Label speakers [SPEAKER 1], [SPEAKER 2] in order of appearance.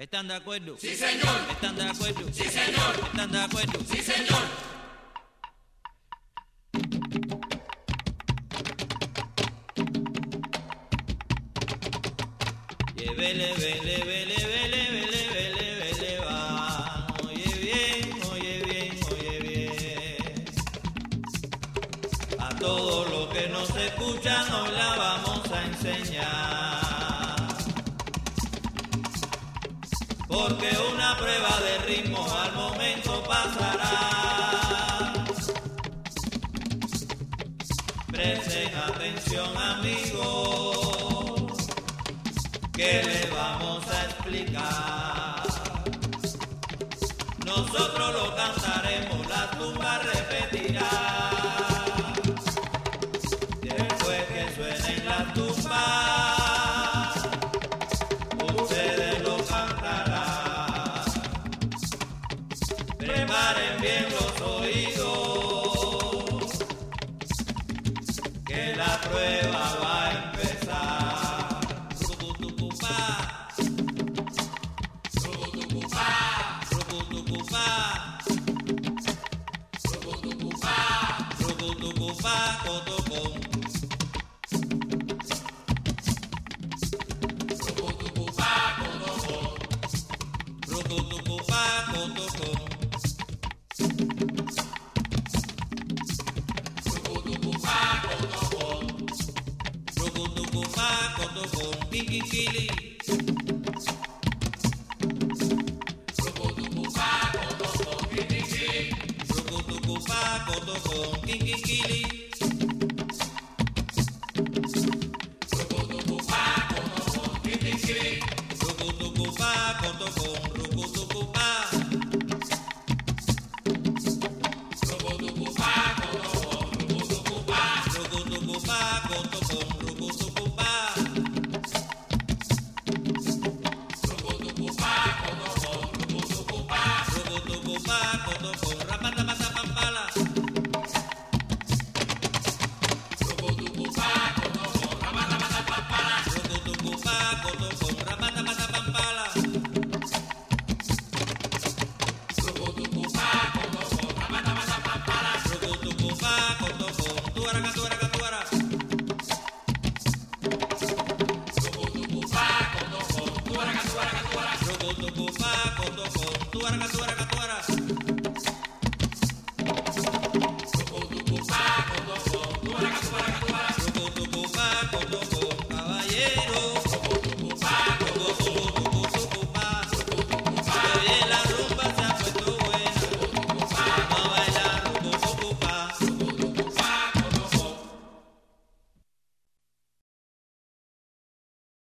[SPEAKER 1] ¿Están de acuerdo?
[SPEAKER 2] Sí, señor.
[SPEAKER 1] ¿Están de acuerdo?
[SPEAKER 2] Sí, señor.
[SPEAKER 1] ¿Están de acuerdo?
[SPEAKER 2] Sí, señor.
[SPEAKER 1] Vele, vele, vele, vele, vele, vele, vele, va. Oye bien, oye bien, oye bien. A todos los que nos escuchan hoy la vamos a enseñar. Porque una prueba de ritmo al momento pasará. Presten atención, amigos, que le vamos a explicar. Nosotros lo cantaremos, la tumba repetirá. Después que suenen las tumbas, ustedes lo cantarán. Preparen bien los oídos, que la prueba va a empezar. Kikili. Kikili.